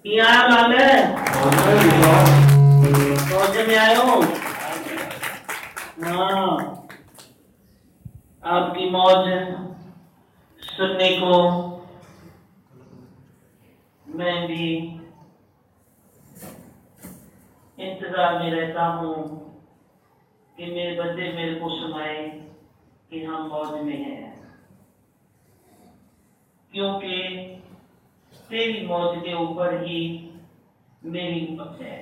क्या हाल है? फौज में आए हो? हाँ, आपकी मौज सुनने को मैं भी इंतजार में रहता हूँ कि मेरे बंदे मेरे को सुनाए कि हम मौज में हैं, क्योंकि तेरी मौज के ऊपर ही मेरी मौज है।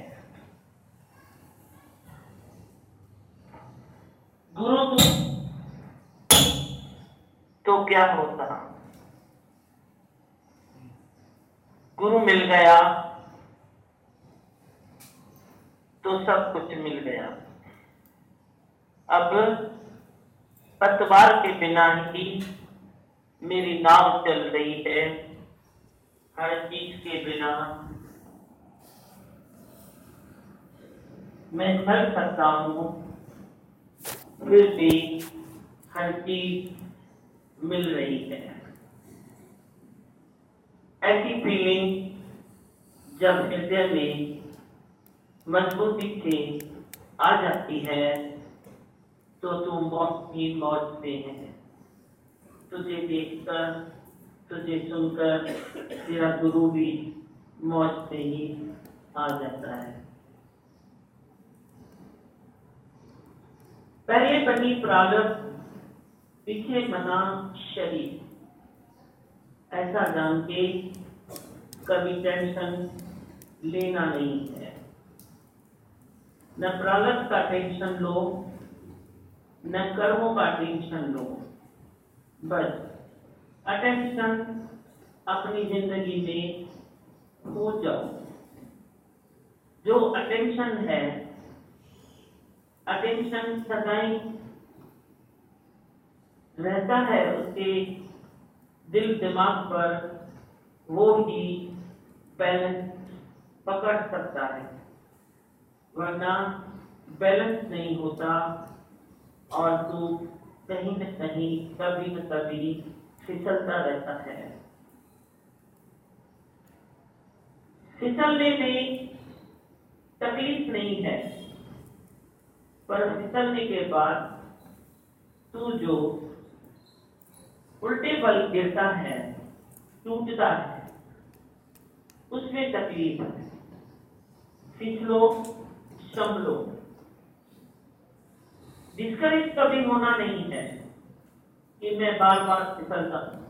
गुरु तो क्या होता, गुरु मिल गया तो सब कुछ मिल गया। अब पतवार के बिना ही मेरी नाव चल रही है, हर चीज के बिना मैं चल सकता हूँ, फिर भी हर चीज मिल रही है। ऐसी फीलिंग जब हृदय में मजबूती से आ जाती है तो तू मौज ही मौज से है। तुझे देखकर, तुझे सुनकर तेरा गुरु भी मौज से ही आ जाता है। पहले बनी प्रारब्ध, पीछे बना शरीर, ऐसा जान के कभी टेंशन लेना नहीं है। न प्रारब्ध का टेंशन लो, न कर्मों का टेंशन लो, बस अटेंशन अपनी जिंदगी में हो जाओ। जो अटेंशन है, अटेंशन सदाई रहता है उसके दिल दिमाग पर, वो ही बैलेंस पकड़ सकता है, वरना बैलेंस नहीं होता और तू कहीं न कहीं कभी न कभी फिसलता रहता है। फिसलने में तकलीफ नहीं है, पर फिसलने के बाद तू जो उल्टे बल गिरता है, टूटता है, उसमें तकलीफ है। फिसलो, संभलो। डिस्करेज कभी होना नहीं है कि मैं बार बार फिसलता हूं।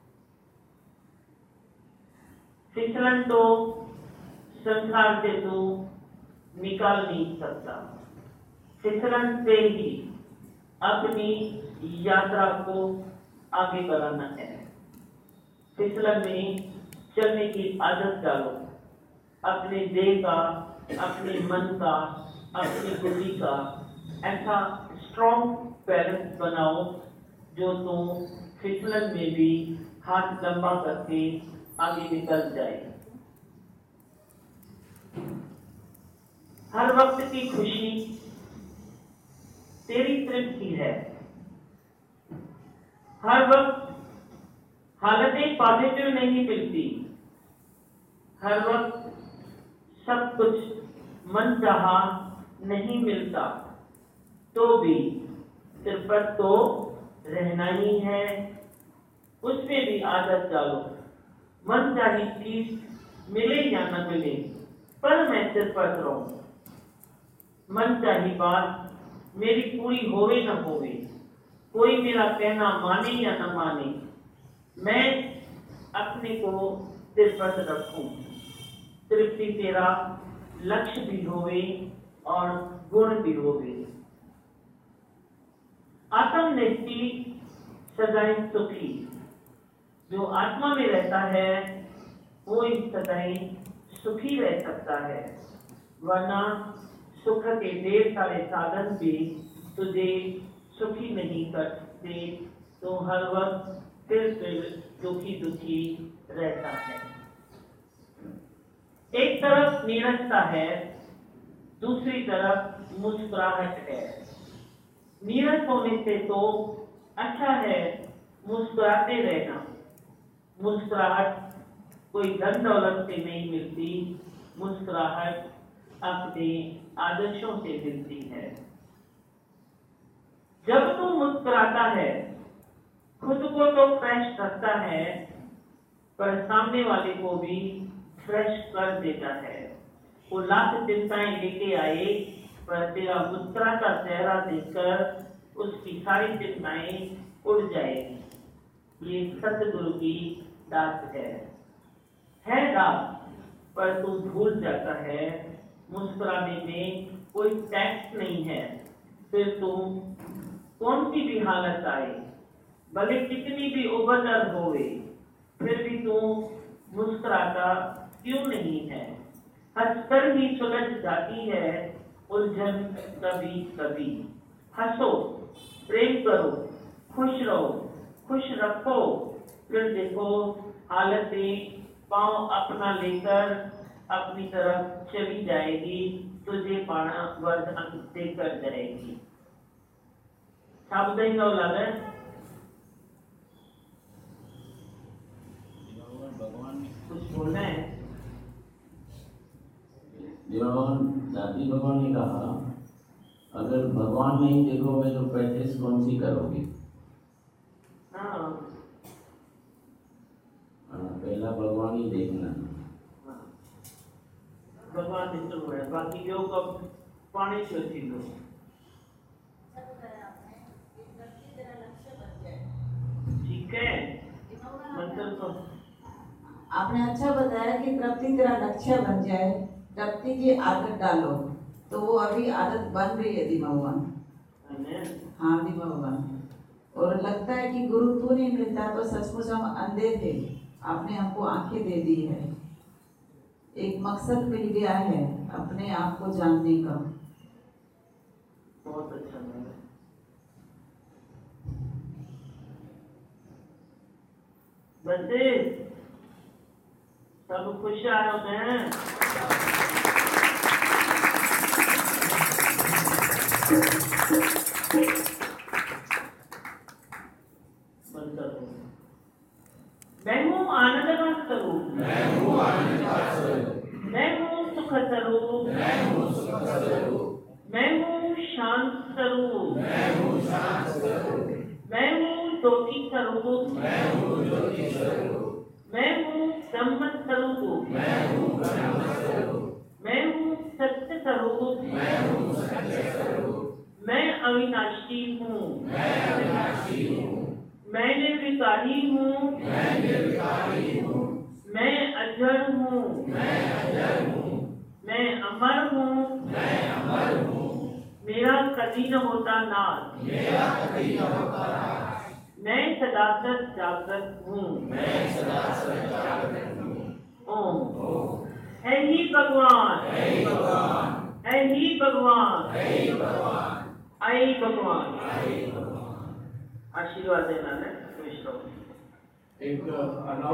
फिसलन तो संसार से तू निकाल नहीं सकता। फिसलन से ही अपनी यात्रा को आगे बढ़ाना है। फिसलन में चलने की आदत डालो। अपने देह का, अपने मन का, अपनी बुद्धि का ऐसा स्ट्रॉन्ग बैलेंस बनाओ जो तुम फिसलन में भी हाथ लंबा करके आगे निकल जाए। हर वक्त की खुशी तेरी तृप्ति है। हर वक्त हालतें पॉजिटिव नहीं मिलती। हर वक्त सब कुछ मन चाहा नहीं मिलता, तो भी सिर पर तो रहना ही है। उसमें भी आदत डालो। मन चाही चीज मिले या न मिले, पर मैं सिर पर रहूं। मन चाही बात मेरी पूरी होवे न होवे, कोई मेरा कहना माने या न माने, मैं अपने को सिर पर रखूं। तृप्ति तेरा लक्ष्य भी होवे और गुण भी होवे। आत्मनिष्ठि सदाई सुखी। जो आत्मा में रहता है वो इस सदाई सुखी रह सकता है, वरना सुख के ढेर सारे साधन भी तुझे सुखी नहीं कर सकते। तो हर वक्त फिर दुखी दुखी रहता है। एक तरफ नीरसता है, दूसरी तरफ मुस्कुराहट है। नीरस होने से तो अच्छा है मुस्कुराते रहना। मुस्कुराहट कोई धन दौलत से नहीं मिलती, मुस्कुराहट अपने आदर्शों से मिलती है। जब तू मुस्कुराता है, खुद को तो फ्रेश रखता है, पर सामने वाले को भी फ्रेश कर देता है। वो लाख चिंताएं लेके आए, पर तेरा मुस्कुराता चेहरा देखकर उसकी सारी चिंताएं उड़ जाएगी। ये सतगुरु की दात है दात, पर तू भूल जाता है मुस्कुराने में कोई टैक्स नहीं है। फिर तुम कौन सी भी हालत आए, भले कितनी भी उबदर होवे, फिर भी तुम मुस्कुराता क्यों नहीं है। हंसकर ही सुलझ जाती है उलझन कभी कभी। हंसो, प्रेम करो, खुश रहो, खुश रखो, फिर देखो हालतें पांव अपना लेकर अपनी तरफ चली जाएगी, तुझे पाना वर्ग अंक देकर जाएगी। साबुदाई का लगे कुछ बोलना है। दादी भगवान ने कहा, अगर भगवान नहीं देखोगे तो प्रैक्टिस कौन सी करोगे? हाँ, पहला भगवान ही देखना। भगवान ने तो है, बाकी लोग अब पानी से थी लो। ठीक है, मतलब तो आपने अच्छा बताया कि तृप्ति तेरा लक्ष्य बन जाए, तृप्ति की आदत डालो, तो वो अभी आदत बन रही है भगवान। हाँ भगवान। और लगता है कि गुरु तू नहीं मिलता तो सचमुच हम अंधे थे, आपने हमको आंखें दे दी है, एक मकसद मिल गया है अपने आप को जानने का। बहुत अच्छा लगा। बच्चे सब खुश आए होते हैं। मैं हूँ आनंद का स्वरूप, मैं हूँ सुख स्वरूप, मैं हूँ शांत स्वरूप, मैं हूँ ज्योति स्वरूप, मैं हूँ ब्रह्म स्वरूप, मैं हूँ सत्य स्वरूप, मैं अविनाशी हूँ, मैं निर्विकारी हूँ, मैं अजर हूँ, मैं अमर हूँ, मेरा कभी न होता नाश, मैं सदा जागृत हूँ। ओम। है ही भगवान, है ही भगवान, आई भगवान। आशीर्वाद देना है। एक